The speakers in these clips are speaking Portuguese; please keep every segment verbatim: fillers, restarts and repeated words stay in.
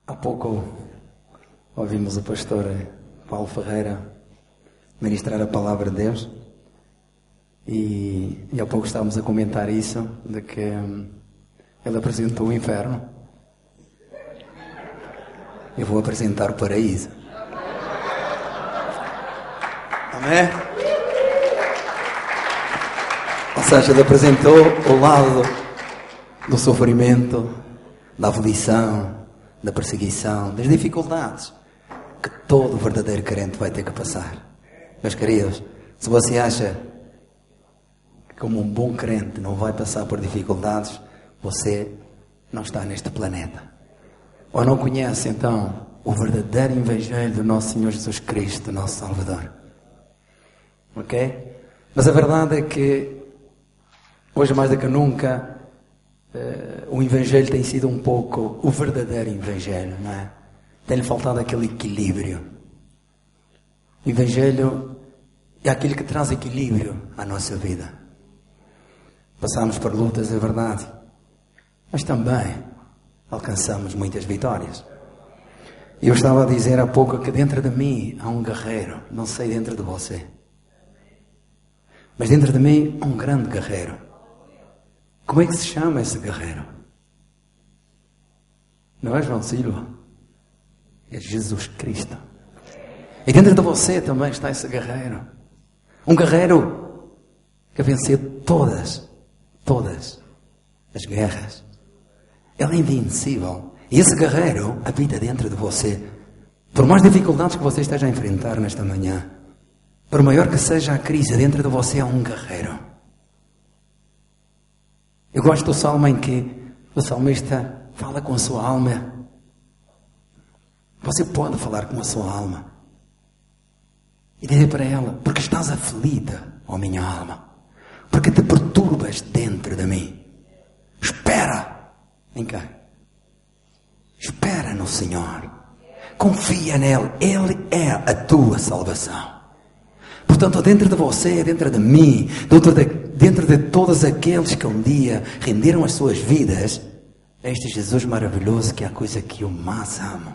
Há pouco ouvimos o pastor Paulo Ferreira ministrar a palavra de Deus e, e há pouco estávamos a comentar isso, de que hum, ele apresentou o inferno. Eu vou apresentar o paraíso. Amém? Ou seja, ele apresentou o lado do sofrimento, da aflição, da perseguição, das dificuldades que todo verdadeiro crente vai ter que passar. Meus queridos, se você acha que como um bom crente não vai passar por dificuldades, você não está neste planeta. Ou não conhece então o verdadeiro evangelho do nosso Senhor Jesus Cristo, nosso Salvador. Ok? Mas a verdade é que hoje mais do que nunca Uh, o Evangelho tem sido um pouco o verdadeiro Evangelho, não é? Tem-lhe faltado aquele equilíbrio. O Evangelho é aquilo que traz equilíbrio à nossa vida. Passamos por lutas, é verdade, mas também alcançamos muitas vitórias. Eu estava a dizer há pouco que dentro de mim há um guerreiro, não sei dentro de você, mas dentro de mim há um grande guerreiro. Como é que se chama esse guerreiro? Não é João Silva? É Jesus Cristo. E dentro de você também está esse guerreiro. Um guerreiro que venceu todas, todas as guerras. Ele é invencível. E esse guerreiro habita dentro de você. Por mais dificuldades que você esteja a enfrentar nesta manhã, por maior que seja a crise, dentro de você há um guerreiro. Eu gosto do salmo em que o salmista fala com a sua alma. Você pode falar com a sua alma e dizer para ela: porque estás aflita, ó minha alma, porque te perturbas dentro de mim. Espera em quem? Espera no Senhor, confia nele, Ele é a tua salvação. Portanto, dentro de você, dentro de mim, dentro de, dentro de todos aqueles que um dia renderam as suas vidas, é este Jesus maravilhoso que é a coisa que eu mais amo.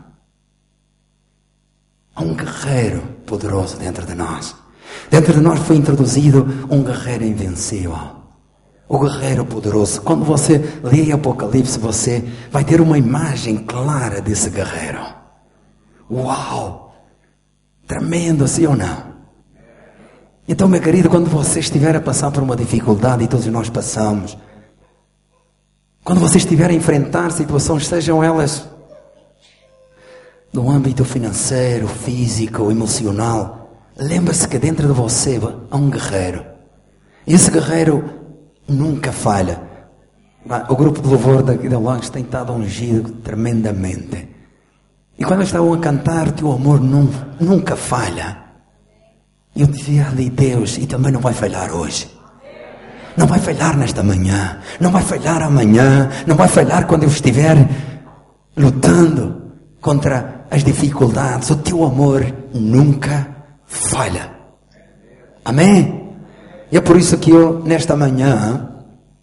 Há um guerreiro poderoso dentro de nós. Dentro de nós foi introduzido um guerreiro invencível. O guerreiro poderoso. Quando você lê Apocalipse, você vai ter uma imagem clara desse guerreiro. Uau! Tremendo, sim ou não? Então, meu querido, quando você estiver a passar por uma dificuldade, e todos nós passamos, quando você estiver a enfrentar situações, sejam elas no âmbito financeiro, físico, emocional, lembre-se que dentro de você há um guerreiro. E esse guerreiro nunca falha. O grupo de louvor daqui de Lagos tem estado ungido tremendamente. E quando estavam a cantar, teu amor nunca, nunca falha. Eu dizia ali, Deus, e também não vai falhar hoje. Não vai falhar nesta manhã. Não vai falhar amanhã. Não vai falhar quando eu estiver lutando contra as dificuldades. O teu amor nunca falha. Amém? E é por isso que eu, nesta manhã,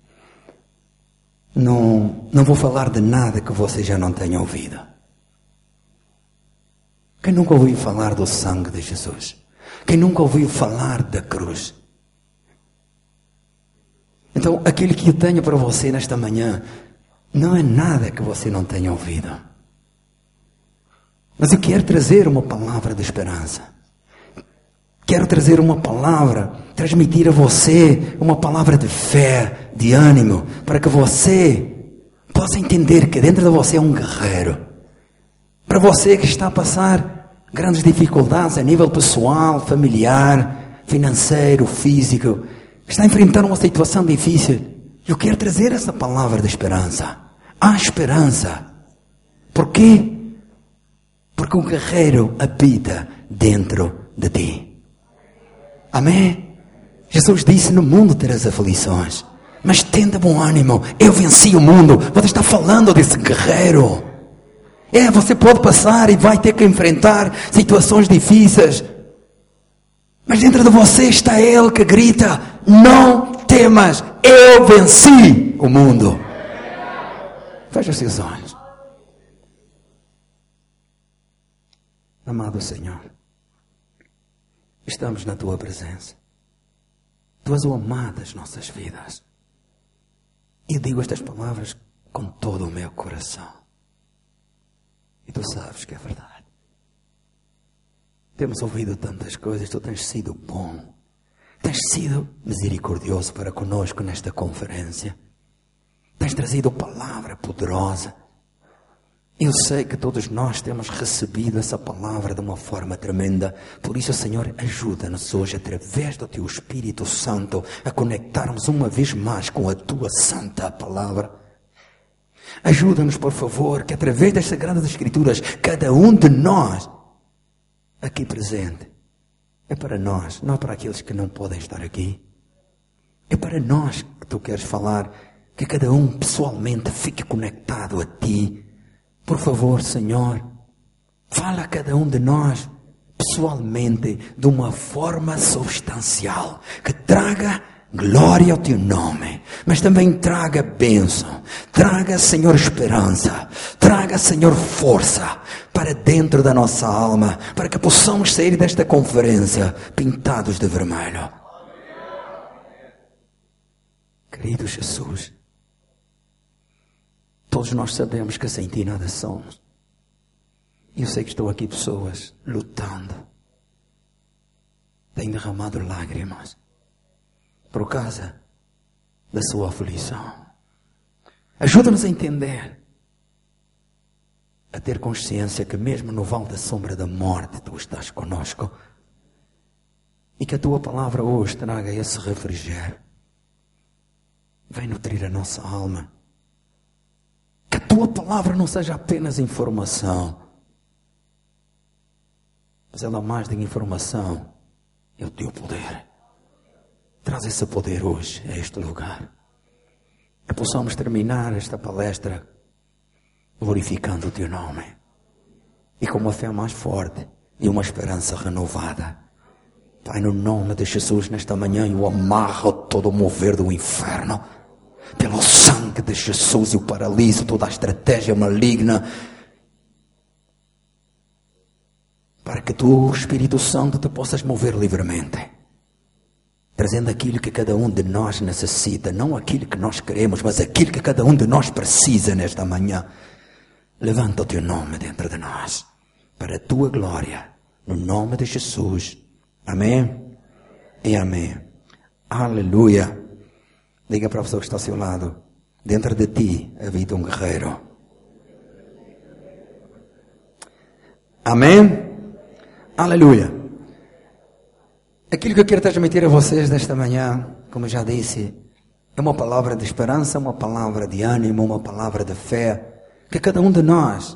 não, não vou falar de nada que você já não tenha ouvido. Quem nunca ouviu falar do sangue de Jesus? Quem nunca ouviu falar da cruz? Então, aquilo que eu tenho para você nesta manhã não é nada que você não tenha ouvido. Mas eu quero trazer uma palavra de esperança. Quero trazer uma palavra, transmitir a você uma palavra de fé, de ânimo, para que você possa entender que dentro de você é um guerreiro. Para você que está a passar grandes dificuldades a nível pessoal, familiar, financeiro, físico, está a enfrentar uma situação difícil, eu quero trazer essa palavra de esperança. Há esperança. Por quê? Porque o guerreiro habita dentro de ti. Amém? Jesus disse: no mundo terás aflições, mas tende bom ânimo, eu venci o mundo. Você está falando desse guerreiro. É, você pode passar e vai ter que enfrentar situações difíceis, mas dentro de você está Ele que grita: não temas, eu venci o mundo. Feche os seus olhos. Amado Senhor, estamos na Tua presença. Tu és o amado das nossas vidas. E digo estas palavras com todo o meu coração. E Tu sabes que é verdade. Temos ouvido tantas coisas, Tu tens sido bom. Tens sido misericordioso para conosco nesta conferência. Tens trazido palavra poderosa. Eu sei que todos nós temos recebido essa palavra de uma forma tremenda. Por isso, Senhor, ajuda-nos hoje, através do Teu Espírito Santo, a conectarmos uma vez mais com a Tua Santa Palavra. Ajuda-nos, por favor, que através das Sagradas Escrituras, cada um de nós, aqui presente, é para nós, não para aqueles que não podem estar aqui. É para nós que Tu queres falar, que cada um pessoalmente fique conectado a Ti. Por favor, Senhor, fala a cada um de nós pessoalmente, de uma forma substancial, que traga glória ao Teu nome, mas também traga bênção, traga, Senhor, esperança, traga, Senhor, força para dentro da nossa alma, para que possamos sair desta conferência pintados de vermelho. Querido Jesus, todos nós sabemos que sem Ti nada somos. Eu sei que estão aqui pessoas lutando, têm derramado lágrimas por causa da sua aflição. Ajuda-nos a entender, a ter consciência que mesmo no vale da sombra da morte Tu estás conosco, e que a Tua palavra hoje traga esse refrigério. Vem nutrir a nossa alma. Que a Tua palavra não seja apenas informação, mas ela mais do que informação é o Teu poder. Traz esse poder hoje a este lugar. Que possamos terminar esta palestra glorificando o Teu nome. E com uma fé mais forte e uma esperança renovada. Pai, no nome de Jesus, nesta manhã eu amarro todo o mover do inferno. Pelo sangue de Jesus eu paraliso toda a estratégia maligna. Para que Tu, Espírito Santo, Te possas mover livremente. Trazendo aquilo que cada um de nós necessita. Não aquilo que nós queremos, mas aquilo que cada um de nós precisa nesta manhã. Levanta o Teu nome dentro de nós. Para a Tua glória. No nome de Jesus. Amém? E amém. Aleluia. Diga para a pessoa que está ao seu lado. Dentro de ti habita um guerreiro. Amém? Aleluia. Aquilo que eu quero transmitir a vocês desta manhã, como eu já disse, é uma palavra de esperança, uma palavra de ânimo, uma palavra de fé, que cada um de nós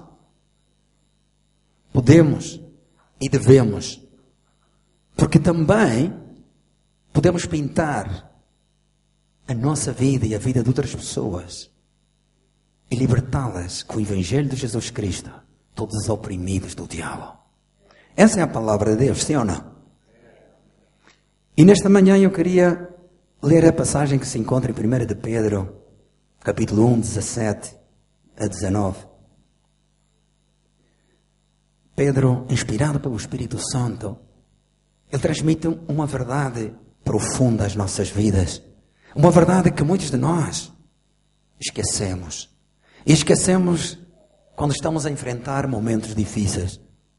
podemos e devemos, porque também podemos pintar a nossa vida e a vida de outras pessoas e libertá-las com o Evangelho de Jesus Cristo, todos os oprimidos do diabo. Essa é a palavra de Deus, sim ou não? E nesta manhã eu queria ler a passagem que se encontra em primeira de Pedro, capítulo um, dezassete a dezenove. Pedro, inspirado pelo Espírito Santo, ele transmite uma verdade profunda às nossas vidas. Uma verdade que muitos de nós esquecemos. E esquecemos quando estamos a enfrentar momentos difíceis.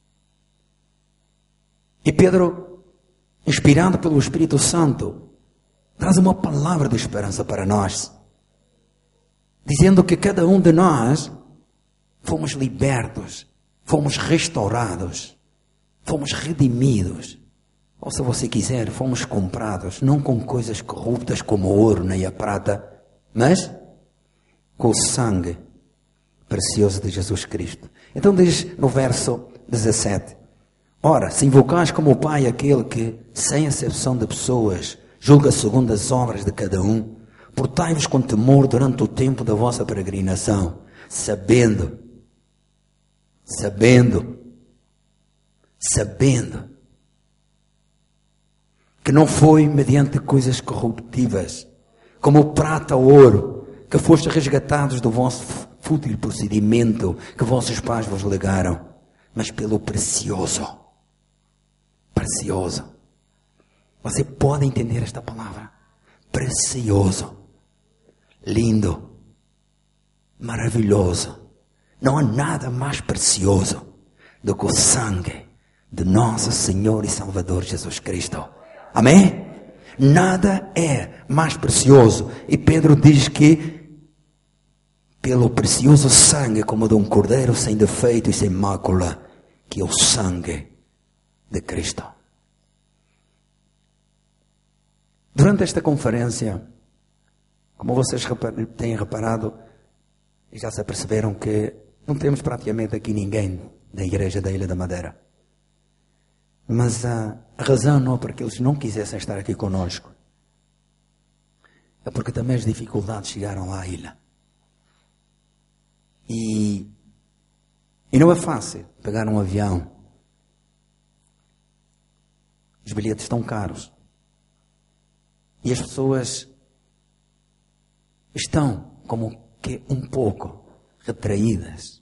E Pedro, inspirado pelo Espírito Santo, traz uma palavra de esperança para nós, dizendo que cada um de nós fomos libertos, fomos restaurados, fomos redimidos, ou se você quiser, fomos comprados, não com coisas corruptas como o ouro nem a prata, mas com o sangue precioso de Jesus Cristo. Então diz no verso dezassete: ora, se invocais como o Pai aquele que, sem acepção de pessoas, julga segundo as obras de cada um, portai-vos com temor durante o tempo da vossa peregrinação, sabendo, sabendo, sabendo, que não foi mediante coisas corruptíveis, como o prata ou ouro, que fostes resgatados do vosso fútil procedimento que vossos pais vos legaram, mas pelo precioso. Precioso. Você pode entender esta palavra? Precioso. Lindo. Maravilhoso. Não há nada mais precioso do que o sangue de nosso Senhor e Salvador Jesus Cristo. Amém? Nada é mais precioso. E Pedro diz que pelo precioso sangue, como de um cordeiro sem defeito e sem mácula, que é o sangue de Cristo. Durante esta conferência, como vocês têm reparado, e já se aperceberam que não temos praticamente aqui ninguém da igreja da Ilha da Madeira. Mas a razão não é porque eles não quisessem estar aqui conosco. É porque também as dificuldades chegaram lá à ilha. E, e não é fácil pegar um avião. Os bilhetes estão caros. E as pessoas estão como que um pouco retraídas.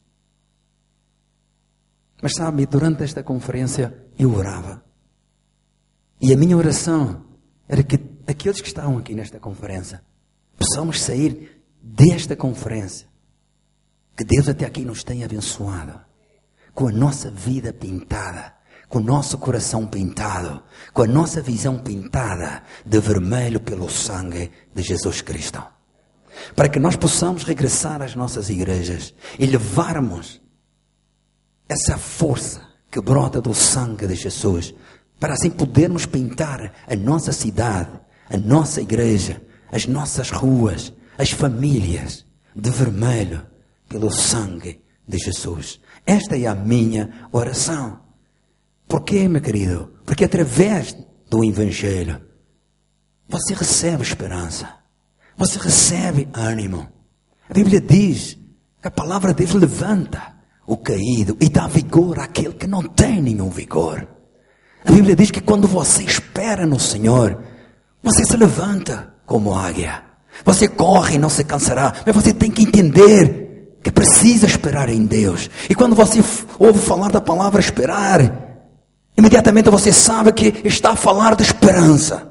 Mas sabe, durante esta conferência eu orava. E a minha oração era que aqueles que estavam aqui nesta conferência possamos sair desta conferência, que Deus até aqui nos tenha abençoado, com a nossa vida pintada, com o nosso coração pintado, com a nossa visão pintada de vermelho pelo sangue de Jesus Cristo. Para que nós possamos regressar às nossas igrejas e levarmos essa força que brota do sangue de Jesus, para assim podermos pintar a nossa cidade, a nossa igreja, as nossas ruas, as famílias de vermelho pelo sangue de Jesus. Esta é a minha oração. Por quê, meu querido? Porque através do Evangelho você recebe esperança, você recebe ânimo. A Bíblia diz que a palavra de Deus levanta o caído e dá vigor àquele que não tem nenhum vigor. A Bíblia diz que quando você espera no Senhor, você se levanta como águia. Você corre e não se cansará, mas você tem que entender que precisa esperar em Deus. E quando você ouve falar da palavra esperar, imediatamente você sabe que está a falar de esperança.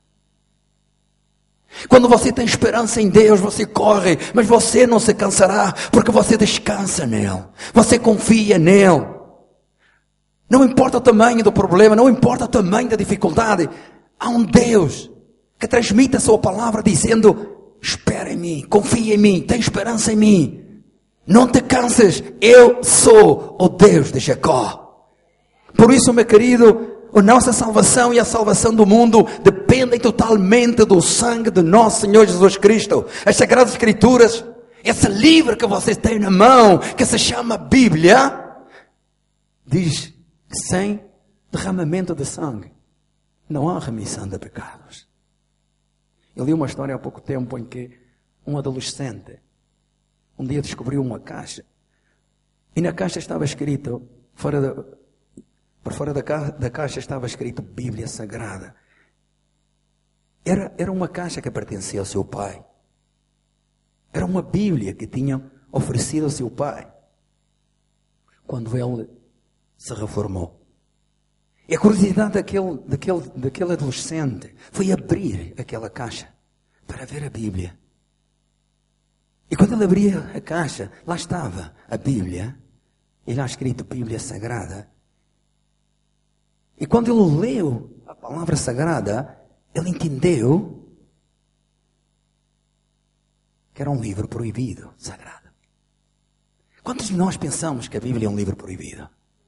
Quando você tem esperança em Deus, você corre, mas você não se cansará, porque você descansa nele. Você confia nele. Não importa o tamanho do problema, não importa o tamanho da dificuldade. Há um Deus que transmite a sua palavra dizendo: espera em mim, confia em mim, tem esperança em mim. Não te canses, eu sou o Deus de Jacó. Por isso, meu querido, a nossa salvação e a salvação do mundo dependem totalmente do sangue de nosso Senhor Jesus Cristo. As Sagradas Escrituras, esse livro que vocês têm na mão, que se chama Bíblia, diz que sem derramamento de sangue não há remissão de pecados. Eu li uma história há pouco tempo em que um adolescente um dia descobriu uma caixa e na caixa estava escrito, fora da Por fora da, ca da caixa estava escrito Bíblia Sagrada. Era, era uma caixa que pertencia ao seu pai. Era uma Bíblia que tinham oferecido ao seu pai quando ele se reformou. E a curiosidade daquele, daquele, daquele adolescente foi abrir aquela caixa para ver a Bíblia. E quando ele abria a caixa, lá estava a Bíblia, e lá escrito Bíblia Sagrada. E quando ele leu a palavra sagrada, ele entendeu que era um livro proibido, sagrado. Quantos de nós pensamos que a Bíblia é um livro proibido?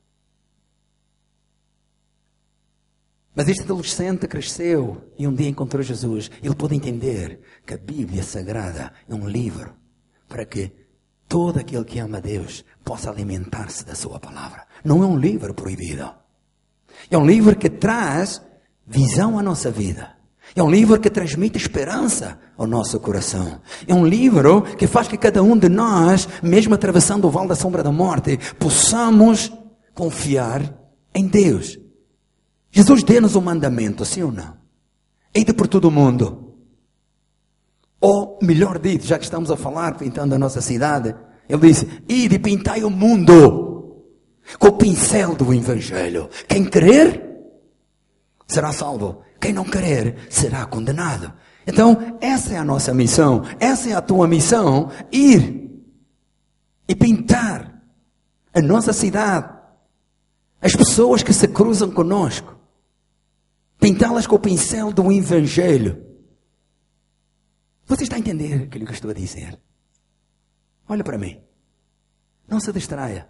Mas este adolescente cresceu e um dia encontrou Jesus. Ele pôde entender que a Bíblia Sagrada é um livro para que todo aquele que ama a Deus possa alimentar-se da sua palavra. Não é um livro proibido. É um livro que traz visão à nossa vida. É um livro que transmite esperança ao nosso coração. É um livro que faz que cada um de nós, mesmo atravessando o vale da sombra da morte, possamos confiar em Deus. Jesus deu-nos um mandamento, sim ou não? Ide por todo o mundo. Ou, melhor dito, já que estamos a falar, pintando a nossa cidade, ele disse, ide e pintai o mundo. com o pincel do Evangelho. Quem crer, será salvo. Quem não crer, será condenado. Então, essa é a nossa missão. Essa é a tua missão. Ir e pintar a nossa cidade. As pessoas que se cruzam conosco. Pintá-las com o pincel do Evangelho. Você está a entender aquilo que eu estou a dizer? Olha para mim. Não se distraia.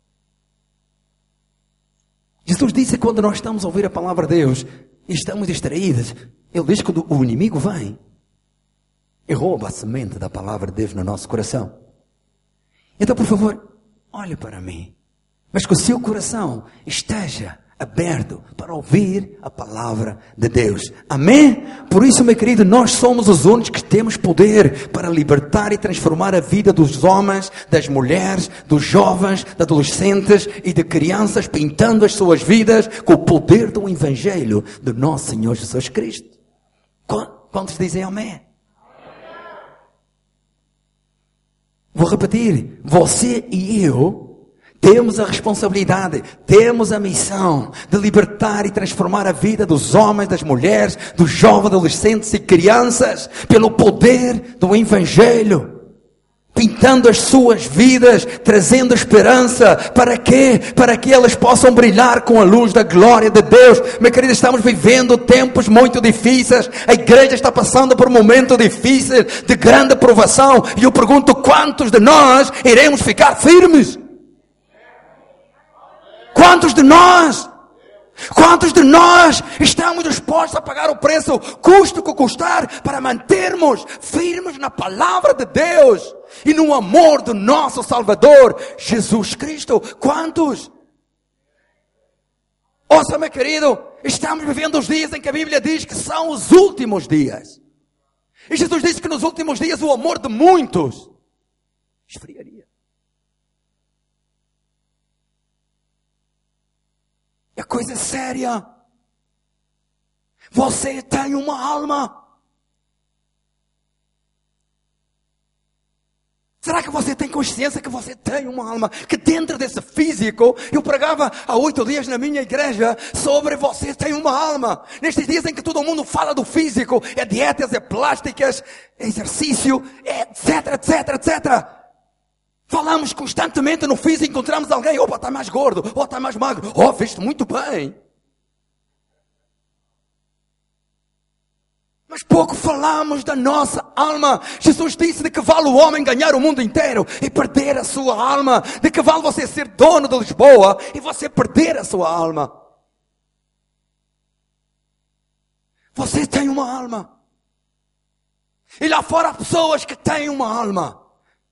Jesus disse que quando nós estamos a ouvir a palavra de Deus e estamos distraídos, Ele diz que o inimigo vem e rouba a semente da palavra de Deus no nosso coração. Então, por favor, olhe para mim. Mas que o seu coração esteja aberto para ouvir a palavra de Deus. Amém? Por isso, meu querido, nós somos os únicos que temos poder para libertar e transformar a vida dos homens, das mulheres, dos jovens, de adolescentes e de crianças, pintando as suas vidas com o poder do Evangelho do nosso Senhor Jesus Cristo. Quantos dizem amém? Vou repetir, você e eu temos a responsabilidade, temos a missão de libertar e transformar a vida dos homens, das mulheres, dos jovens, adolescentes e crianças pelo poder do Evangelho. Pintando as suas vidas, trazendo esperança. Para quê? Para que elas possam brilhar com a luz da glória de Deus. Meu querido, estamos vivendo tempos muito difíceis. A igreja está passando por um momento difícil, de grande provação. E eu pergunto, quantos de nós iremos ficar firmes? Quantos de nós? Quantos de nós estamos dispostos a pagar o preço, custo que custar, para mantermos firmes na palavra de Deus e no amor do nosso Salvador, Jesus Cristo? Quantos? Ouça, meu querido, estamos vivendo os dias em que a Bíblia diz que são os últimos dias. E Jesus disse que nos últimos dias o amor de muitos esfriaria. É coisa séria. Você tem uma alma. Será que você tem consciência que você tem uma alma? Que dentro desse físico, eu pregava há oito dias na minha igreja sobre você tem uma alma. Nestes dias em que todo mundo fala do físico, é dietas, é plásticas, é exercício, é etc, etc, etcétera. Falamos constantemente no físico, encontramos alguém, opa, está mais gordo, ou está mais magro, oh, veste muito bem. Mas pouco falamos da nossa alma. Jesus disse de que vale o homem ganhar o mundo inteiro e perder a sua alma. De que vale você ser dono de Lisboa e você perder a sua alma. Você tem uma alma. E lá fora há pessoas que têm uma alma.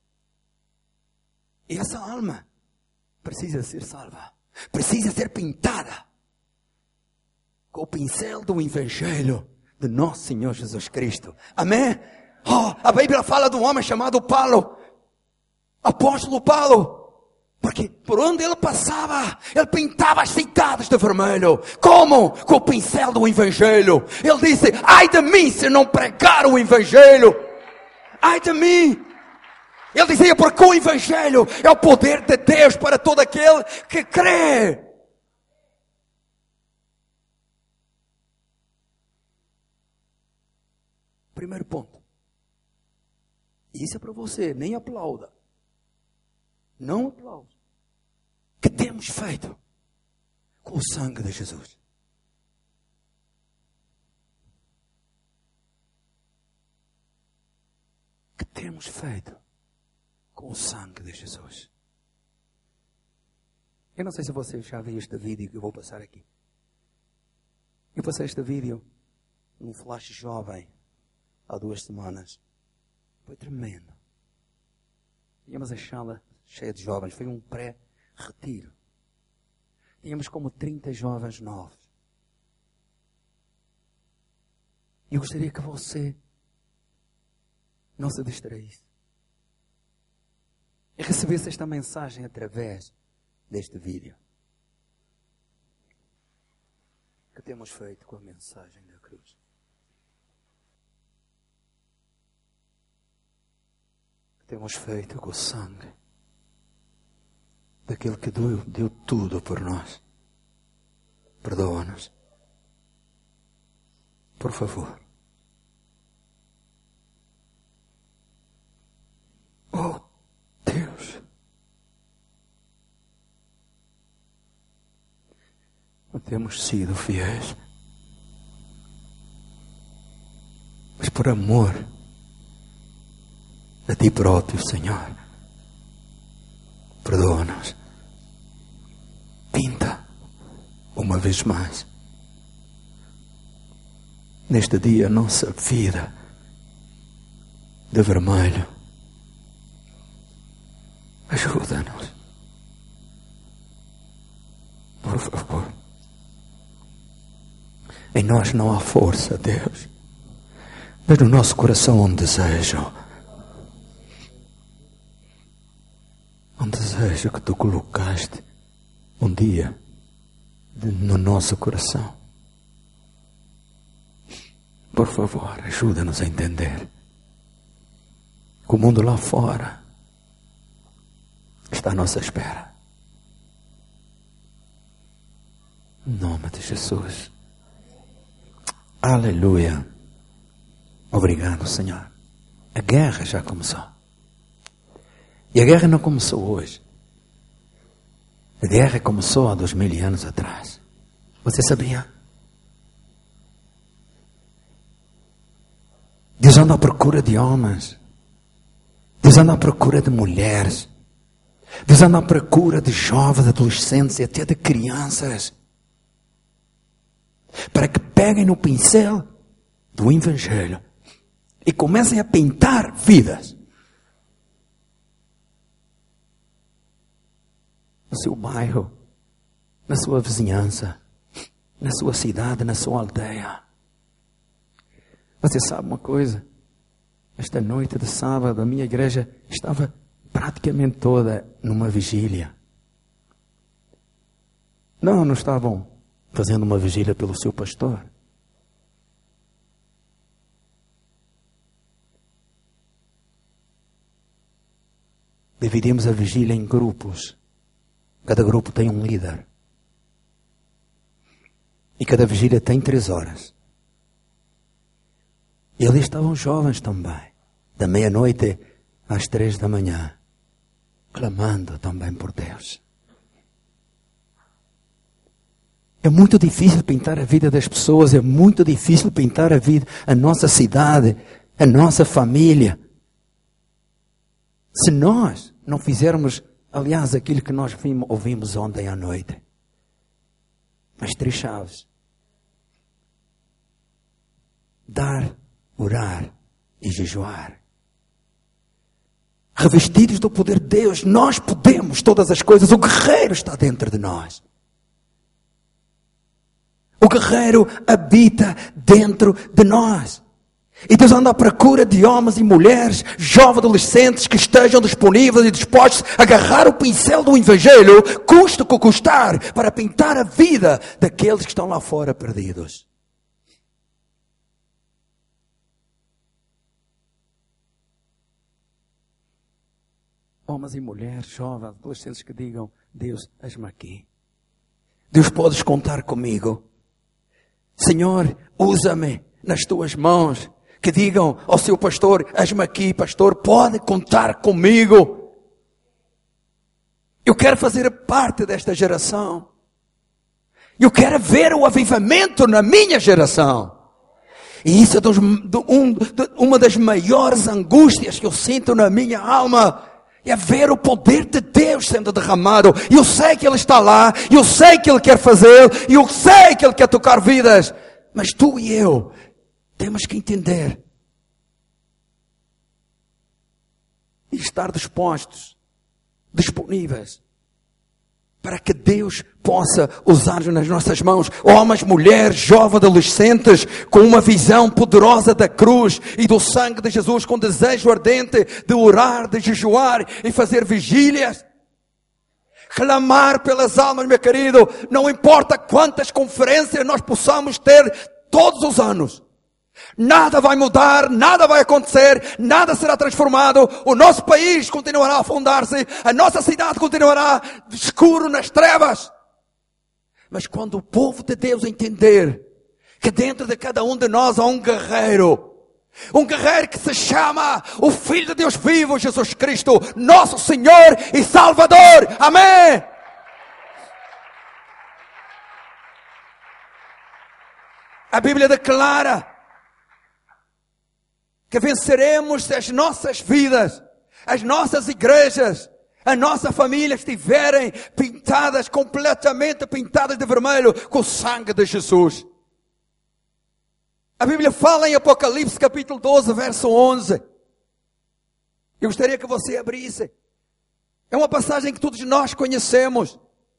E essa alma precisa ser salva. Precisa ser pintada com o pincel do Evangelho de nosso Senhor Jesus Cristo. Amém? Oh, a Bíblia fala de um homem chamado Paulo. Apóstolo Paulo. Porque por onde ele passava, ele pintava as cidades de vermelho. Como? Com o pincel do Evangelho. Ele disse, ai de mim se não pregar o Evangelho. Ai de mim. Ele dizia, porque o Evangelho é o poder de Deus para todo aquele que crê. Primeiro ponto. Isso é para você, nem aplauda. Não aplauda. Que temos feito com o sangue de Jesus. Que temos feito com o sangue de Jesus. Eu não sei se você já viu este vídeo que eu vou passar aqui. Eu passei este vídeo num flash jovem há duas semanas. Foi tremendo. Tínhamos a sala cheia de jovens. Foi um pré-retiro. Tínhamos como trinta jovens novos. E eu gostaria que você não se distraísse. E recebesse esta mensagem através deste vídeo. O que temos feito com a mensagem da cruz? O que temos feito com o sangue daquele que deu, deu tudo por nós. Perdoa-nos. Por favor. Oh, Deus. Não temos sido fiéis. Mas por amor a Ti próprio, Senhor, perdoa-nos. Pinta uma vez mais neste dia a nossa vida de vermelho. Ajuda-nos, por favor. Em nós não há força, Deus, mas no nosso coração um desejo, um desejo que Tu colocaste um dia no nosso coração. Por favor, ajuda-nos a entender que o mundo lá fora está à nossa espera. Em nome de Jesus. Aleluia. Obrigado, Senhor. A guerra já começou. E a guerra não começou hoje. A guerra começou há dois mil anos atrás. Você sabia? Deus anda à procura de homens. Deus anda à procura de mulheres. Deus anda à procura de jovens, de adolescentes e até de crianças. Para que peguem no pincel do Evangelho e comecem a pintar vidas. No seu bairro, na sua vizinhança, na sua cidade, na sua aldeia. Você sabe uma coisa? Esta noite de sábado, a minha igreja estava praticamente toda numa vigília. Não, não estavam fazendo uma vigília pelo seu pastor. Dividimos a vigília em grupos. Cada grupo tem um líder. E cada vigília tem três horas. E ali estavam jovens também. Da meia-noite às três da manhã. Clamando também por Deus. É muito difícil pintar a vida das pessoas. É muito difícil pintar a vida, a nossa cidade, a nossa família. Se nós não fizermos, aliás, aquilo que nós vimos, ouvimos ontem à noite. As três chaves. Dar, orar e jejuar. Revestidos do poder de Deus, nós podemos todas as coisas. O guerreiro está dentro de nós. O guerreiro habita dentro de nós. E Deus anda à procura de homens e mulheres, jovens adolescentes que estejam disponíveis e dispostos a agarrar o pincel do Evangelho, custe o que custar, para pintar a vida daqueles que estão lá fora perdidos. Homens e mulheres, jovens, adolescentes que digam: Deus, eis-me aqui. Deus, podes contar comigo. Senhor, usa-me nas tuas mãos. Que digam ao seu pastor: eis-me aqui, pastor, pode contar comigo. Eu quero fazer parte desta geração. Eu quero ver o avivamento na minha geração. E isso é dos, de um, de uma das maiores angústias que eu sinto na minha alma. É ver o poder de Deus sendo derramado. E eu sei que Ele está lá. Eu sei que Ele quer fazer. E eu sei que Ele quer tocar vidas. Mas tu e eu temos que entender. E estar dispostos, disponíveis. Para que Deus possa usar nas nossas mãos homens, mulheres, jovens, adolescentes, com uma visão poderosa da cruz e do sangue de Jesus, com desejo ardente de orar, de jejuar e fazer vigílias. Clamar pelas almas, meu querido. Não importa quantas conferências nós possamos ter todos os anos. Nada vai mudar, nada vai acontecer, nada será transformado. O nosso país continuará a afundar-se, a nossa cidade continuará escuro nas trevas. Mas quando o povo de Deus entender que dentro de cada um de nós há um guerreiro, um guerreiro que se chama o Filho de Deus vivo, Jesus Cristo, nosso Senhor e Salvador. Amém! A Bíblia declara que venceremos se as nossas vidas, as nossas igrejas, a nossa família estiverem pintadas, completamente pintadas de vermelho com o sangue de Jesus. A Bíblia fala em Apocalipse capítulo doze, verso onze. Eu gostaria que você abrisse. É uma passagem que todos nós conhecemos.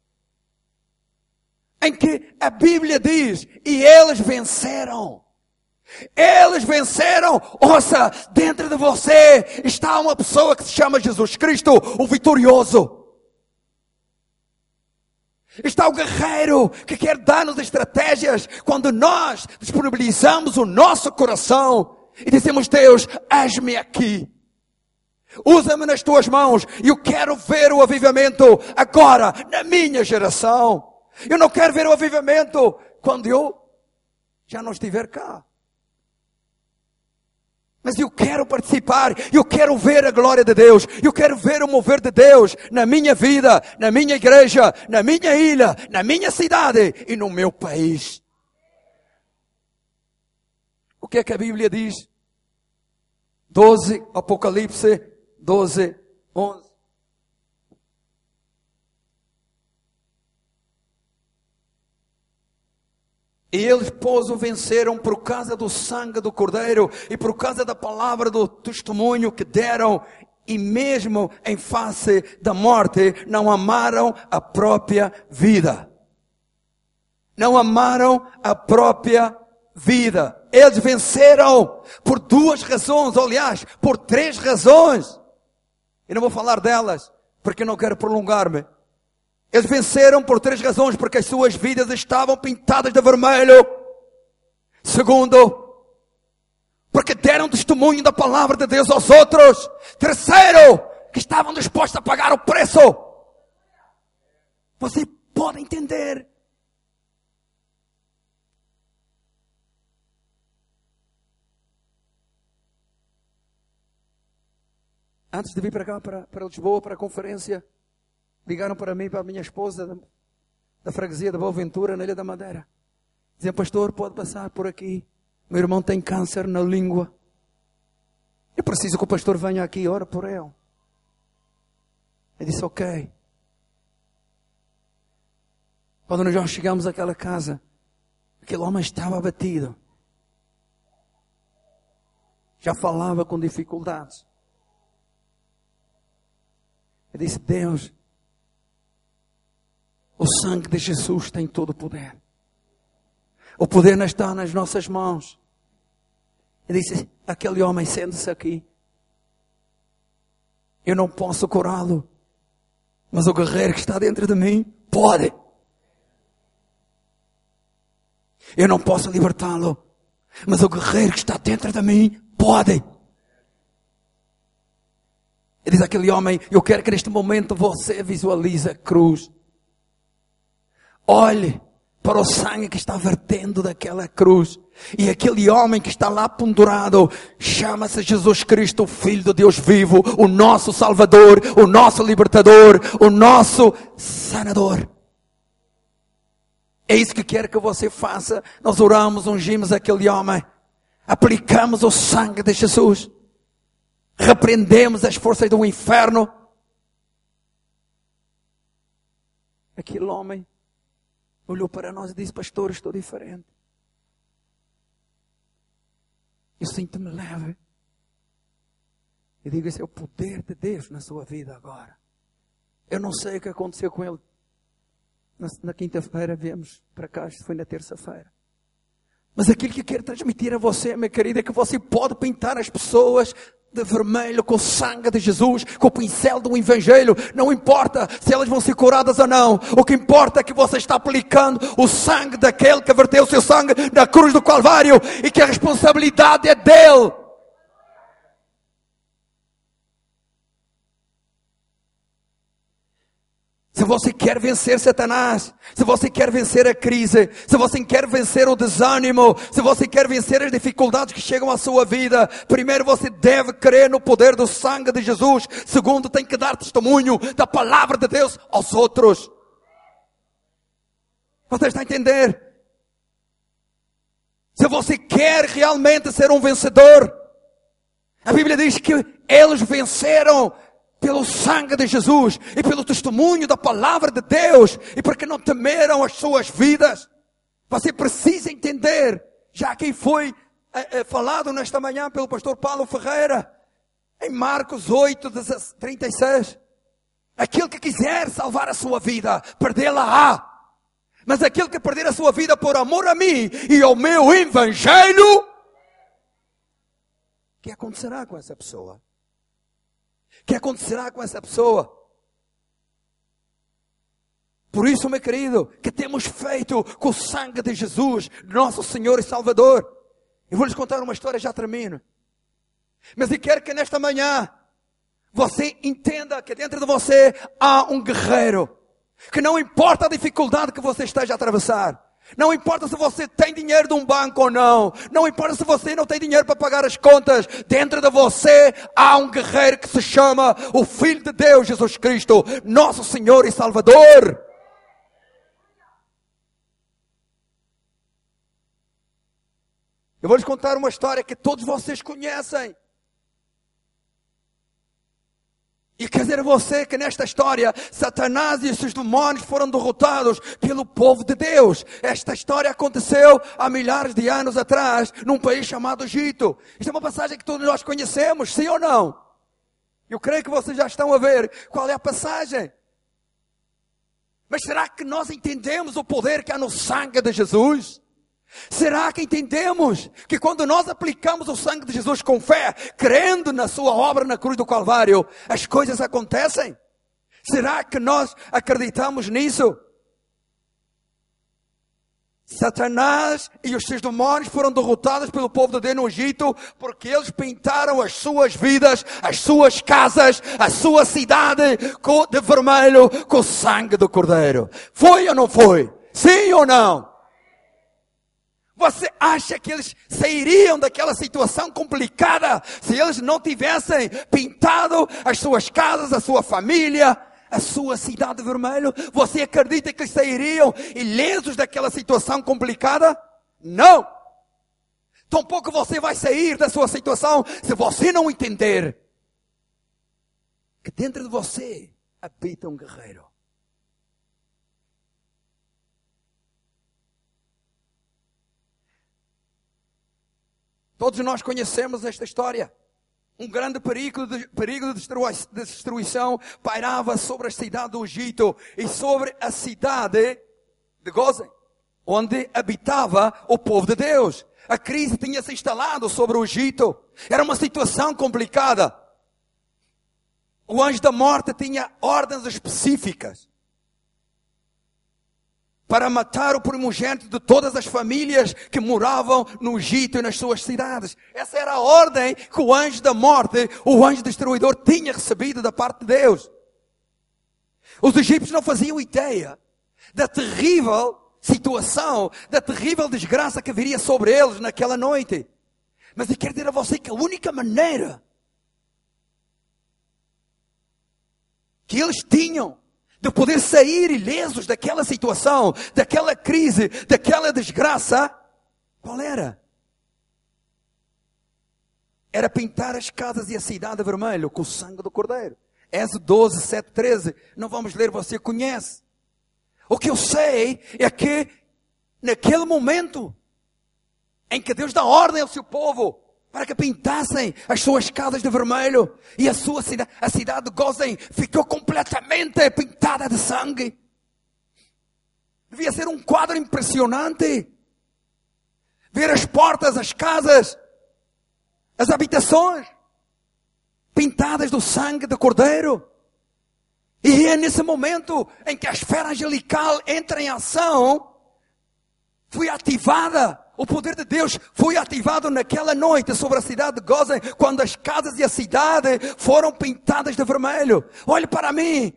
Em que a Bíblia diz, e eles venceram. Eles venceram. Ouça, dentro de você está uma pessoa que se chama Jesus Cristo, o vitorioso. Está o guerreiro que quer dar-nos estratégias quando nós disponibilizamos o nosso coração e dizemos: Deus, eis-me aqui. Usa-me nas tuas mãos. E eu quero ver o avivamento agora, na minha geração. Eu não quero ver o avivamento quando eu já não estiver cá. Mas eu quero participar, eu quero ver a glória de Deus, eu quero ver o mover de Deus na minha vida, na minha igreja, na minha ilha, na minha cidade e no meu país. O que é que a Bíblia diz? doze, Apocalipse doze, onze. E eles, pois, o venceram por causa do sangue do Cordeiro e por causa da palavra do testemunho que deram, e mesmo em face da morte não amaram a própria vida. Não amaram a própria vida. Eles venceram por duas razões, aliás, por três razões. Eu não vou falar delas, porque não quero prolongar-me. Eles venceram por três razões, porque as suas vidas estavam pintadas de vermelho. Segundo, porque deram testemunho da palavra de Deus aos outros. Terceiro, que estavam dispostos a pagar o preço. Você pode entender. Antes de vir para cá, para, para Lisboa, para a conferência, ligaram para mim, para a minha esposa, da, da freguesia da Boa Ventura, na Ilha da Madeira. Diziam: pastor, pode passar por aqui. Meu irmão tem câncer na língua. Eu preciso que o pastor venha aqui e ore por ele. Eu disse: ok. Quando nós já chegamos àquela casa, aquele homem estava abatido. Já falava com dificuldades. Eu disse: Deus, o sangue de Jesus tem todo o poder. O poder não está nas nossas mãos. Eu disse: aquele homem, sente-se aqui. Eu não posso curá-lo, mas o guerreiro que está dentro de mim pode. Eu não posso libertá-lo, mas o guerreiro que está dentro de mim pode. Ele diz aquele homem: eu quero que neste momento você visualize a cruz. Olhe para o sangue que está vertendo daquela cruz. E aquele homem que está lá pendurado chama-se Jesus Cristo, o Filho de Deus vivo, o nosso Salvador, o nosso Libertador, o nosso Sanador. É isso que quero que você faça. Nós oramos, ungimos aquele homem, aplicamos o sangue de Jesus, repreendemos as forças do inferno. Aquele homem olhou para nós e disse: pastor, estou diferente. Eu sinto-me leve. Eu digo: esse é o poder de Deus na sua vida agora. Eu não sei o que aconteceu com ele. Na, na quinta-feira viemos para cá, isto foi na terça-feira. Mas aquilo que eu quero transmitir a você, minha querida, é que você pode pintar as pessoas de vermelho com o sangue de Jesus, com o pincel do Evangelho. Não importa se elas vão ser curadas ou não. O que importa é que você está aplicando o sangue daquele que verteu o seu sangue na cruz do Calvário e que a responsabilidade é dele. Se você quer vencer Satanás, se você quer vencer a crise, se você quer vencer o desânimo, se você quer vencer as dificuldades que chegam à sua vida, primeiro você deve crer no poder do sangue de Jesus. Segundo, tem que dar testemunho da palavra de Deus aos outros. Você está a entender? Se você quer realmente ser um vencedor, a Bíblia diz que eles venceram pelo sangue de Jesus e pelo testemunho da palavra de Deus, e porque não temeram as suas vidas. Você precisa entender, já que foi é, é, falado nesta manhã pelo pastor Paulo Ferreira, em Marcos oito, trinta e seis, aquele que quiser salvar a sua vida, perdê-la-á. Mas aquele que perder a sua vida por amor a mim e ao meu Evangelho, o que acontecerá com essa pessoa? O que acontecerá com essa pessoa? Por isso, meu querido, que temos feito com o sangue de Jesus, nosso Senhor e Salvador. Eu vou lhes contar uma história, já termino. Mas eu quero que nesta manhã você entenda que dentro de você há um guerreiro. Que não importa a dificuldade que você esteja a atravessar. Não importa se você tem dinheiro de um banco ou não. Não importa se você não tem dinheiro para pagar as contas. Dentro de você há um guerreiro que se chama o Filho de Deus, Jesus Cristo, nosso Senhor e Salvador. Eu vou lhes contar uma história que todos vocês conhecem. E quer dizer a você que nesta história, Satanás e os seus demônios foram derrotados pelo povo de Deus. Esta história aconteceu há milhares de anos atrás, num país chamado Egito. Isto é uma passagem que todos nós conhecemos, sim ou não? Eu creio que vocês já estão a ver qual é a passagem. Mas será que nós entendemos o poder que há no sangue de Jesus? Será que entendemos que quando nós aplicamos o sangue de Jesus com fé, crendo na sua obra na cruz do Calvário, as coisas acontecem? Será que nós acreditamos nisso? Satanás e os seus demônios foram derrotados pelo povo de Deus no Egito, porque eles pintaram as suas vidas, as suas casas, a sua cidade de vermelho com o sangue do Cordeiro. Foi ou não foi? Sim ou não? Você acha que eles sairiam daquela situação complicada se eles não tivessem pintado as suas casas, a sua família, a sua cidade de vermelho? Você acredita que eles sairiam ilesos daquela situação complicada? Não! Tampouco você vai sair da sua situação se você não entender que dentro de você habita um guerreiro. Todos nós conhecemos esta história. Um grande perigo de, perigo de destruição pairava sobre a cidade do Egito e sobre a cidade de Gozen, onde habitava o povo de Deus. A crise tinha se instalado sobre o Egito. Era uma situação complicada. O anjo da morte tinha ordens específicas para matar o primogênito de todas as famílias que moravam no Egito e nas suas cidades. Essa era a ordem que o anjo da morte, o anjo destruidor, tinha recebido da parte de Deus. Os egípcios não faziam ideia da terrível situação, da terrível desgraça que viria sobre eles naquela noite. Mas eu quero dizer a você que a única maneira que eles tinham de poder sair ilesos daquela situação, daquela crise, daquela desgraça, qual era? Era pintar as casas e a cidade de vermelho com o sangue do Cordeiro. Êxodo doze, sete, treze. Não vamos ler, você conhece. O que eu sei é que naquele momento em que Deus dá ordem ao seu povo para que pintassem as suas casas de vermelho, e a sua cidade, a cidade de Gozen, ficou completamente pintada de sangue. Devia ser um quadro impressionante. Ver as portas, as casas, as habitações, pintadas do sangue do Cordeiro. E é nesse momento em que a esfera angelical entra em ação, foi ativada, o poder de Deus foi ativado naquela noite sobre a cidade de Gósen, quando as casas e a cidade foram pintadas de vermelho. Olhe para mim.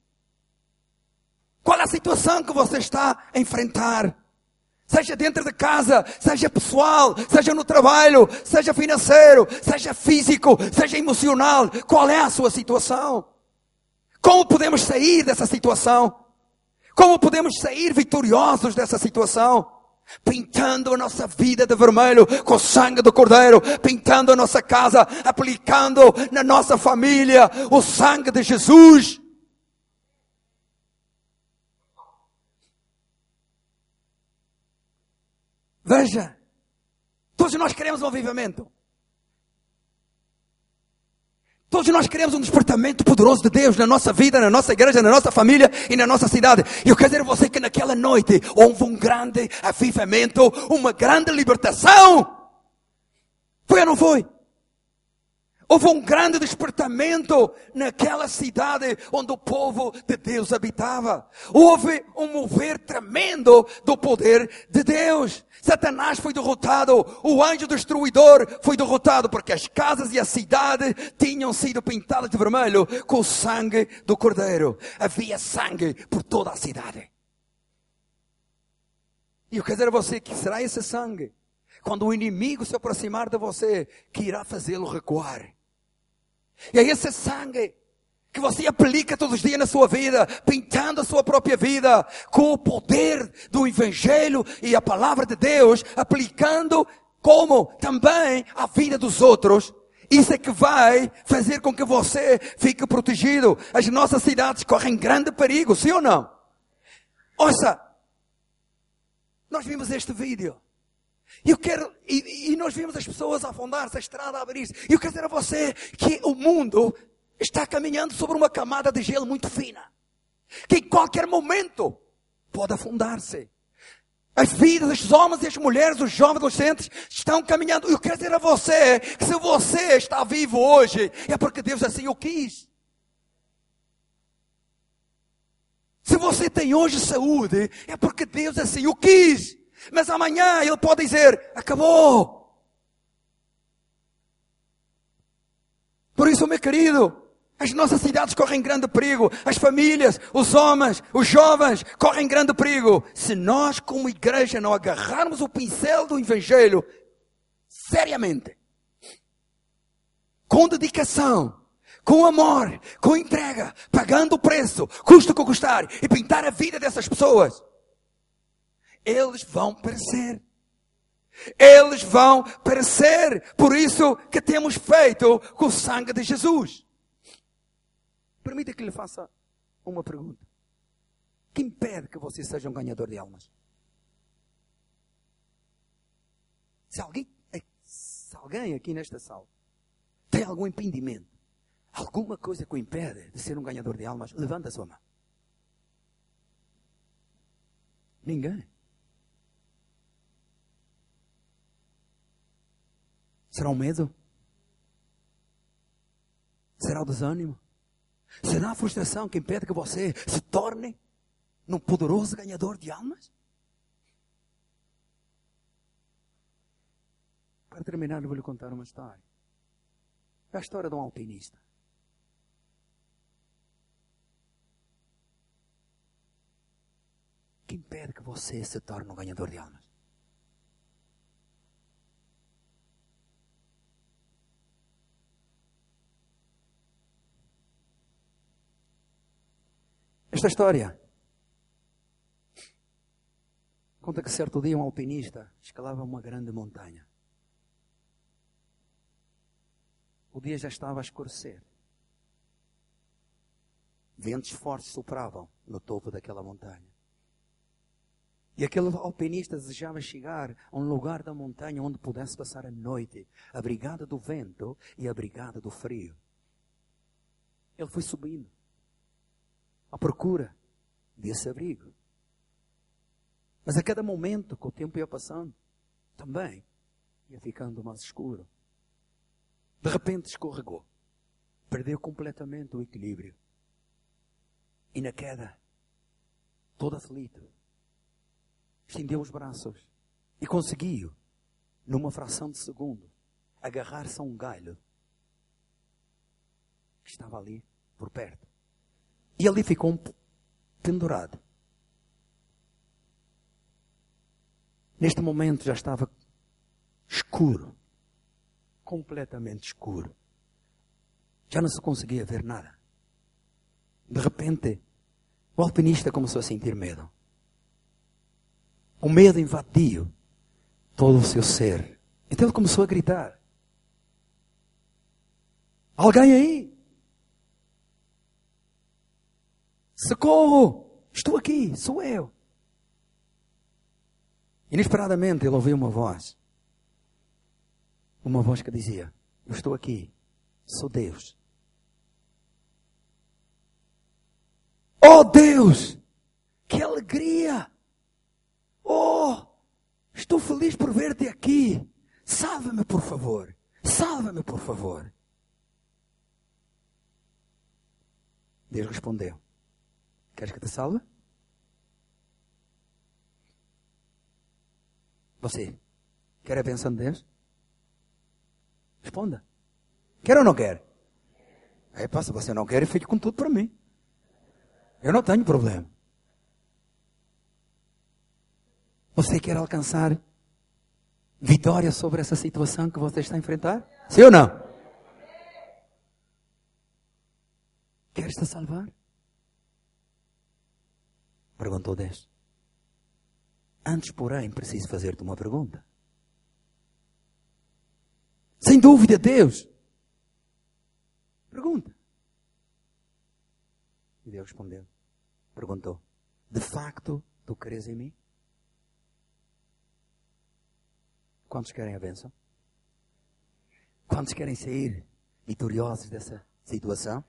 Qual é a situação que você está a enfrentar? Seja dentro de casa, seja pessoal, seja no trabalho, seja financeiro, seja físico, seja emocional. Qual é a sua situação? Como podemos sair dessa situação? Como podemos sair vitoriosos dessa situação? Pintando a nossa vida de vermelho com o sangue do Cordeiro, pintando a nossa casa, aplicando na nossa família o sangue de Jesus. Veja, todos nós queremos um avivamento. Todos nós queremos um despertamento poderoso de Deus na nossa vida, na nossa igreja, na nossa família e na nossa cidade. E eu quero dizer a você que naquela noite houve um grande avivamento, uma grande libertação. Foi ou não foi? Houve um grande despertamento naquela cidade onde o povo de Deus habitava. Houve um mover tremendo do poder de Deus. Satanás foi derrotado. O anjo destruidor foi derrotado porque as casas e a cidade tinham sido pintadas de vermelho com o sangue do Cordeiro. Havia sangue por toda a cidade. E eu quero dizer a você que será esse sangue, quando o inimigo se aproximar de você, que irá fazê-lo recuar. E é esse sangue que você aplica todos os dias na sua vida, pintando a sua própria vida, com o poder do Evangelho e a palavra de Deus, aplicando como também a vida dos outros. Isso é que vai fazer com que você fique protegido. As nossas cidades correm grande perigo, sim ou não? Ouça, nós vimos este vídeo. Eu quero, e, e nós vimos as pessoas afundar-se, a estrada a abrir-se. E eu quero dizer a você que o mundo está caminhando sobre uma camada de gelo muito fina, que em qualquer momento pode afundar-se. As vidas dos homens e as mulheres, os jovens adolescentes estão caminhando. Eu quero dizer a você que se você está vivo hoje, é porque Deus assim o quis. Se você tem hoje saúde, é porque Deus assim o quis. Mas amanhã Ele pode dizer, acabou. Por isso, meu querido, as nossas cidades correm grande perigo. As famílias, os homens, os jovens correm grande perigo. Se nós, como igreja, não agarrarmos o pincel do Evangelho seriamente, com dedicação, com amor, com entrega, pagando o preço, custa o que custar, e pintar a vida dessas pessoas, eles vão perecer. Eles vão perecer. Por isso que temos feito com o sangue de Jesus. Permita que lhe faça uma pergunta. Que impede que você seja um ganhador de almas? Se alguém, se alguém aqui nesta sala tem algum impedimento, alguma coisa que o impede de ser um ganhador de almas, levanta a sua mão. Ninguém. Será o medo? Será o desânimo? Será a frustração que impede que você se torne num poderoso ganhador de almas? Para terminar, eu vou lhe contar uma história. É a história de um alpinista. Que impede que você se torne um ganhador de almas? Esta história conta que certo dia um alpinista escalava uma grande montanha. O dia já estava a escurecer. Ventos fortes sopravam no topo daquela montanha. E aquele alpinista desejava chegar a um lugar da montanha onde pudesse passar a noite, abrigado do vento e abrigado do frio. Ele foi subindo à procura desse abrigo. Mas a cada momento que o tempo ia passando, também ia ficando mais escuro. De repente escorregou. perdeu completamente o equilíbrio. E na queda, todo aflito, estendeu os braços e conseguiu, numa fração de segundo, agarrar-se a um galho que estava ali por perto. E ali ficou pendurado. Neste momento já estava escuro. Completamente escuro. Já não se conseguia ver nada. De repente, o alpinista começou a sentir medo. O medo invadiu todo o seu ser. Então ele começou a gritar. Alguém aí? Socorro! Estou aqui, sou eu. Inesperadamente ele ouviu uma voz. Uma voz que dizia, eu estou aqui, sou Deus. Oh Deus! Que alegria! Oh! Estou feliz por ver-te aqui. Salva-me por favor. Salva-me por favor. Deus respondeu. Queres que te salve? Você quer a bênção de Deus? Responda. Quer ou não quer? Aí passa, você não quer e fique com tudo para mim. Eu não tenho problema. Você quer alcançar vitória sobre essa situação que você está a enfrentar? Sim ou não? Queres te salvar? Perguntou Deus. Antes, porém, preciso fazer-te uma pergunta. Sem dúvida, Deus. Pergunta. E Deus respondeu. Perguntou. De facto, tu crees em mim? Quantos querem a bênção? Quantos querem sair vitoriosos dessa situação?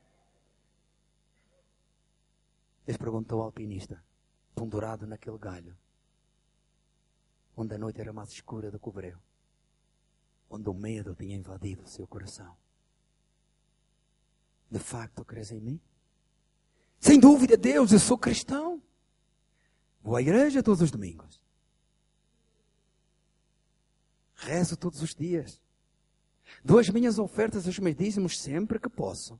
Deus perguntou ao alpinista, pendurado naquele galho, onde a noite era mais escura do que o breu, onde o medo tinha invadido o seu coração. De facto, crês em mim? Sem dúvida, Deus, eu sou cristão. Vou à igreja todos os domingos. Rezo todos os dias. Dou as minhas ofertas, os meus dízimos sempre que posso.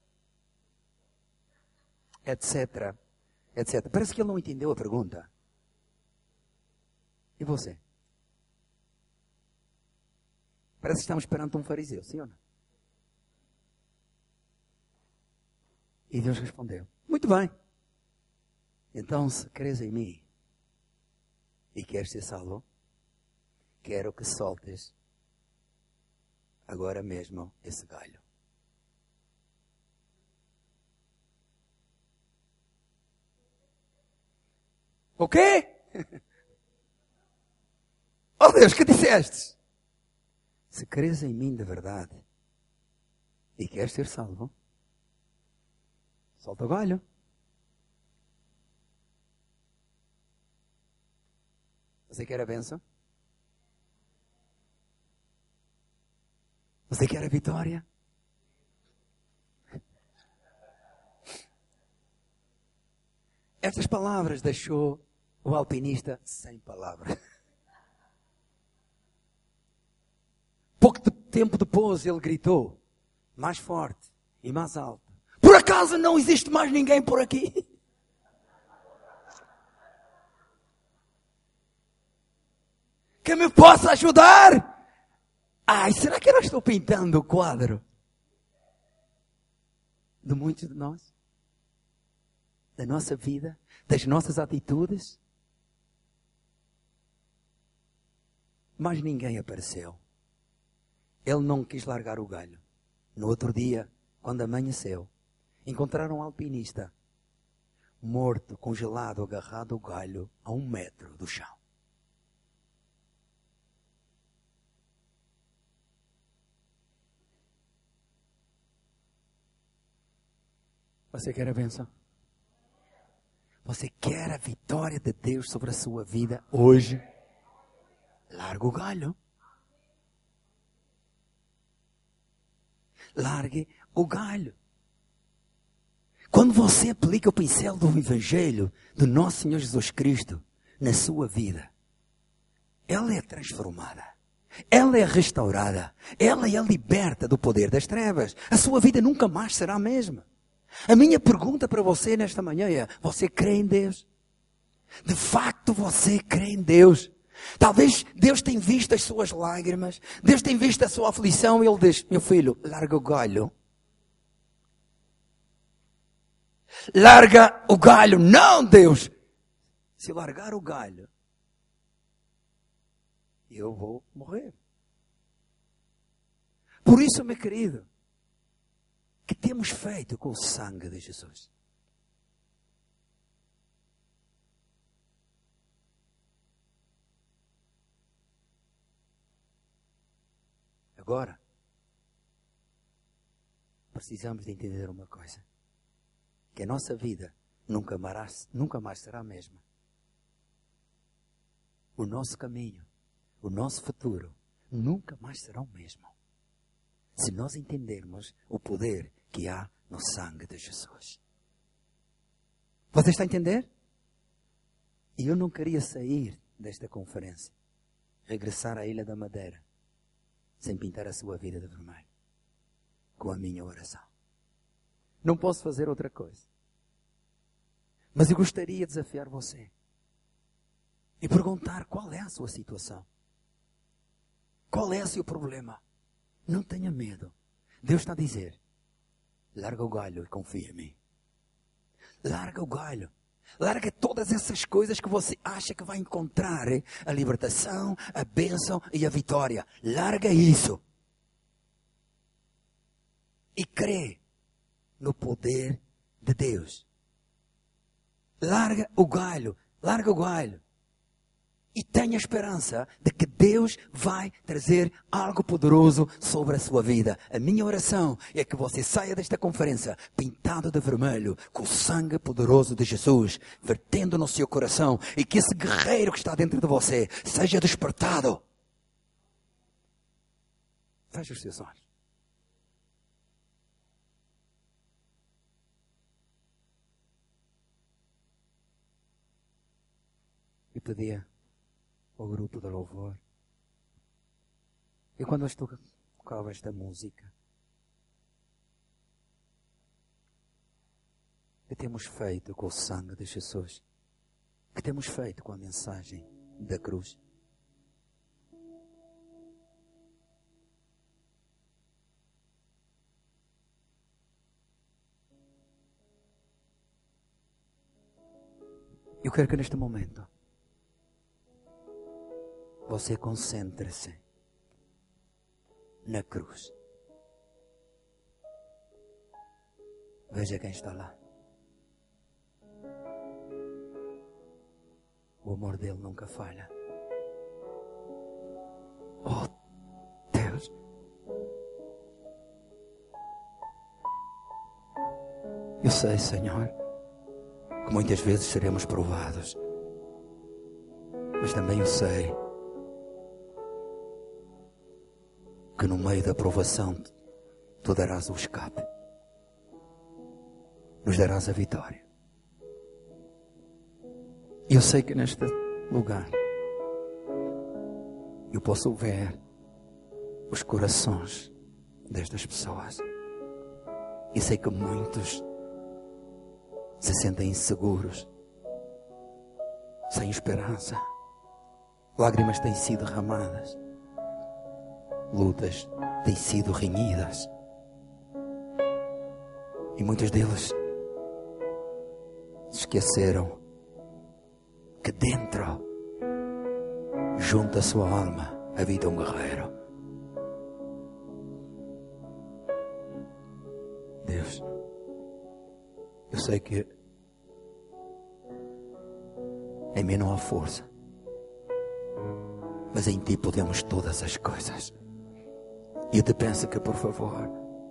Etc. Etc. Parece que ele não entendeu a pergunta. E você? Parece que estamos perante um fariseu, sim ou não? E Deus respondeu, muito bem. Então, se crês em mim e queres ser salvo, quero que soltes agora mesmo esse galho. O quê? Oh Deus, que disseste? Se crês em mim de verdade e queres ser salvo, solta o galho. Você quer a bênção? Você quer a vitória? Estas palavras deixou o alpinista sem palavras. Pouco tempo depois ele gritou, mais forte e mais alto. Por acaso não existe mais ninguém por aqui? Que me possa ajudar? Ai, será que eu não estou pintando o quadro de muitos de nós? Da nossa vida, das nossas atitudes? Mas ninguém apareceu. Ele não quis largar o galho. No outro dia, quando amanheceu, encontraram um alpinista morto, congelado, agarrado ao galho a um metro do chão. Você quer a bênção? Você quer a vitória de Deus sobre a sua vida hoje? Larga o galho. Largue o galho. Quando você aplica o pincel do Evangelho do nosso Senhor Jesus Cristo na sua vida, ela é transformada. Ela é restaurada. Ela é liberta do poder das trevas. A sua vida nunca mais será a mesma. A minha pergunta para você nesta manhã é: você crê em Deus? De facto você crê em Deus? Talvez Deus tenha visto as suas lágrimas. Deus tem visto a sua aflição e Ele diz: meu filho, larga o galho. Larga o galho. Não, Deus. Se largar o galho, eu vou morrer. Por isso, meu querido, que temos feito com o sangue de Jesus? Agora, precisamos de entender uma coisa: que a nossa vida nunca mais, nunca mais será a mesma. O nosso caminho, o nosso futuro, nunca mais será o mesmo, se nós entendermos o poder que há no sangue de Jesus. Você está a entender? E eu não queria sair desta conferência, regressar à Ilha da Madeira, sem pintar a sua vida de vermelho, com a minha oração. Não posso fazer outra coisa. Mas eu gostaria de desafiar você e perguntar qual é a sua situação. Qual é o seu problema? Não tenha medo. Deus está a dizer: larga o galho e confia em mim. Larga o galho. Larga todas essas coisas que você acha que vai encontrar. A libertação, a bênção e a vitória. Larga isso. E crê no poder de Deus. Larga o galho. Larga o galho. E tenha esperança de que Deus vai trazer algo poderoso sobre a sua vida. A minha oração é que você saia desta conferência pintado de vermelho, com o sangue poderoso de Jesus vertendo no seu coração, e que esse guerreiro que está dentro de você seja despertado. Feche os seus olhos. E pedia ao grupo de louvor, e quando eu tocava esta música, que temos feito com o sangue de Jesus, que temos feito com a mensagem da cruz. Eu quero que neste momento você concentre-se na cruz. Veja quem está lá. O amor dele nunca falha. Oh, Deus. Eu sei, Senhor, que muitas vezes seremos provados. Mas também eu sei que no meio da provação tu darás o escape. Nos darás a vitória. E eu sei que neste lugar eu posso ver os corações destas pessoas. E sei que muitos se sentem inseguros, sem esperança. Lágrimas têm sido derramadas. Lutas têm sido renhidas. E muitos deles se esqueceram que dentro, junto à sua alma, habita um guerreiro. Deus, eu sei que em mim não há força, mas em ti podemos todas as coisas. E eu te peço que, por favor,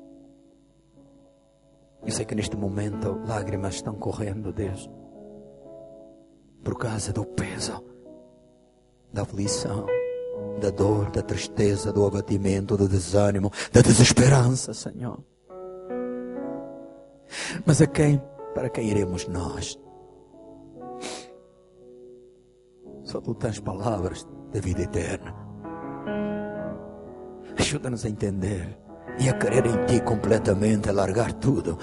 eu sei que neste momento lágrimas estão correndo, Deus, por causa do peso, da aflição, da dor, da tristeza, do abatimento, do desânimo, da desesperança, Senhor. Mas a quem? Para quem iremos nós? Só tu tens palavras da vida eterna. Ajuda-nos a entender e a crer em ti completamente, a largar tudo,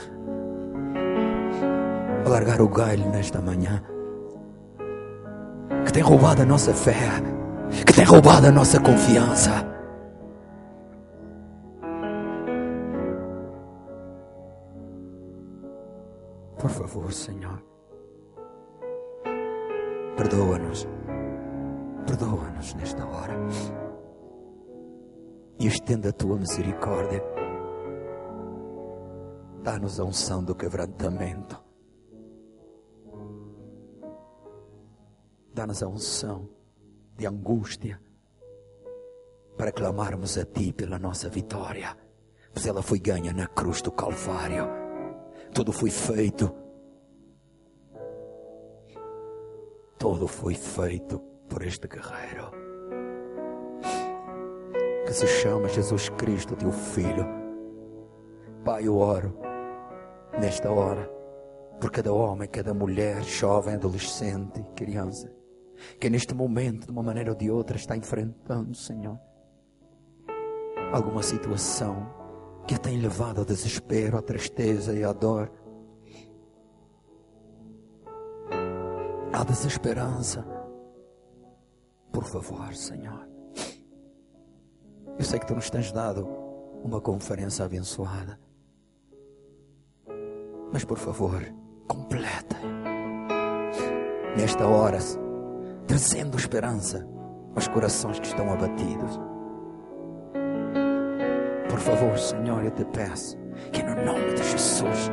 a largar o galho nesta manhã que tem roubado a nossa fé, que tem roubado a nossa confiança. Por favor, Senhor, perdoa-nos, perdoa-nos nesta hora e estenda a tua misericórdia. Dá-nos a unção do quebrantamento, dá-nos a unção de angústia para clamarmos a ti pela nossa vitória, pois ela foi ganha na cruz do Calvário. Tudo foi feito, tudo foi feito por este guerreiro que se chama Jesus Cristo, teu Filho. Pai, eu oro nesta hora por cada homem, cada mulher, jovem, adolescente, criança, que neste momento, de uma maneira ou de outra, está enfrentando, Senhor, alguma situação que a tem levado ao desespero, à tristeza e à dor, à desesperança. Por favor, Senhor, eu sei que tu nos tens dado uma conferência abençoada, mas por favor, completa nesta hora, trazendo esperança aos corações que estão abatidos. Por favor, Senhor, eu te peço que no nome de Jesus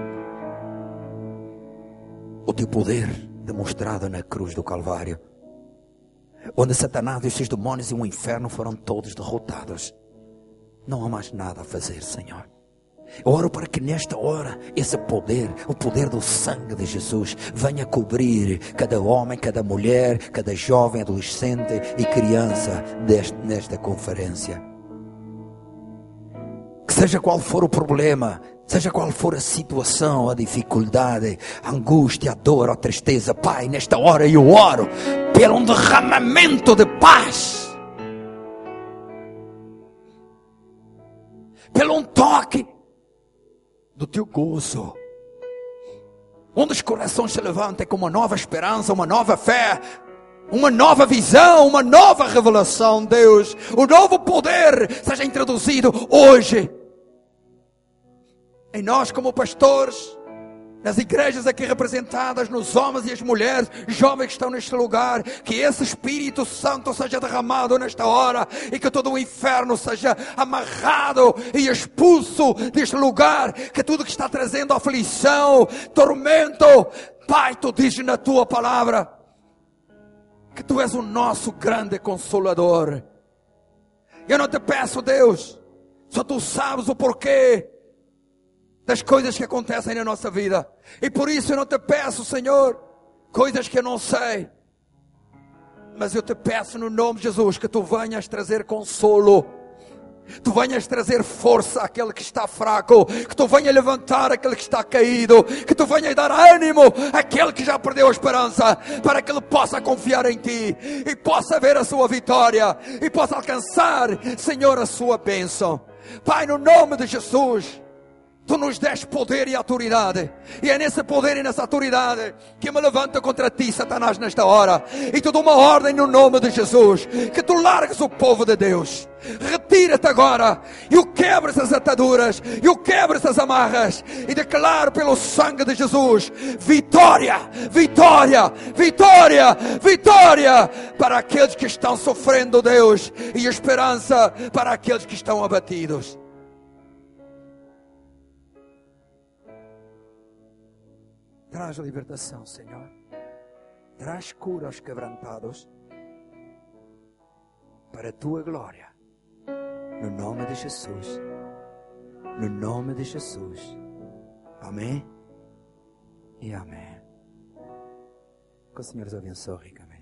o teu poder demonstrado na cruz do Calvário, onde Satanás e os seus demônios e o inferno foram todos derrotados, não há mais nada a fazer, Senhor. Eu oro para que nesta hora esse poder, o poder do sangue de Jesus, venha cobrir cada homem, cada mulher, cada jovem, adolescente e criança deste, nesta conferência. Que seja qual for o problema, seja qual for a situação, a dificuldade, a angústia, a dor, a tristeza, Pai, nesta hora eu oro pelo um derramamento de paz, pelo um toque do teu gozo, onde os corações se levantem com uma nova esperança, uma nova fé, uma nova visão, uma nova revelação, Deus. O novo poder seja introduzido hoje em nós como pastores, nas igrejas aqui representadas, nos homens e as mulheres, jovens que estão neste lugar. Que esse Espírito Santo seja derramado nesta hora e que todo o inferno seja amarrado e expulso deste lugar. Que tudo que está trazendo aflição, tormento, Pai, tu dizes na tua palavra que tu és o nosso grande consolador. Eu não te peço, Deus, só tu sabes o porquê das coisas que acontecem na nossa vida, e por isso eu não te peço, Senhor, coisas que eu não sei, mas eu te peço no nome de Jesus que tu venhas trazer consolo, tu venhas trazer força àquele que está fraco, que tu venhas levantar aquele que está caído, que tu venhas dar ânimo àquele que já perdeu a esperança, para que ele possa confiar em ti e possa ver a sua vitória e possa alcançar, Senhor, a sua bênção. Pai, no nome de Jesus, tu nos deste poder e autoridade, e é nesse poder e nessa autoridade que eu me levanto contra ti, Satanás, nesta hora, e te dou uma ordem no nome de Jesus, que tu largues o povo de Deus. Retira-te agora, e o quebra essas ataduras, e o quebra essas amarras, e declaro pelo sangue de Jesus, vitória, vitória, vitória, vitória, para aqueles que estão sofrendo, Deus, e esperança para aqueles que estão abatidos. Traz libertação, Senhor. Traz cura aos quebrantados, para a tua glória. No nome de Jesus. No nome de Jesus. Amém e amém. Que o Senhor os abençoe ricamente.